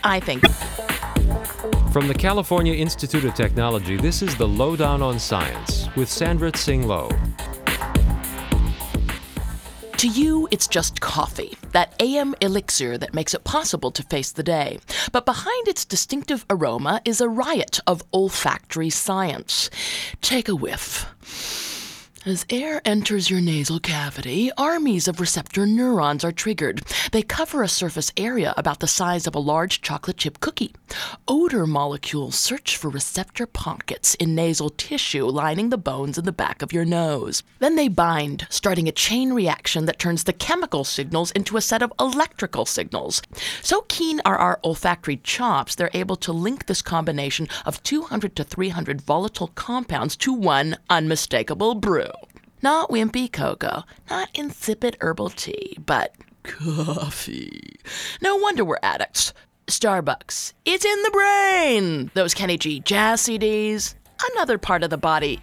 I think. From the California Institute of Technology, this is the Lowdown on Science with Sandra Tsing Loh. To you, it's just coffee, that AM elixir that makes it possible to face the day. But behind its distinctive aroma is a riot of olfactory science. Take a whiff. As air enters your nasal cavity, armies of receptor neurons are triggered. They cover a surface area about the size of a large chocolate chip cookie. Odor molecules search for receptor pockets in nasal tissue lining the bones in the back of your nose. Then they bind, starting a chain reaction that turns the chemical signals into a set of electrical signals. So keen are our olfactory chops, they're able to link this combination of 200 to 300 volatile compounds to one unmistakable brew. Not wimpy cocoa, not insipid herbal tea, but coffee. No wonder we're addicts. Starbucks, it's in the brain. Those Kenny G jazz CDs, another part of the body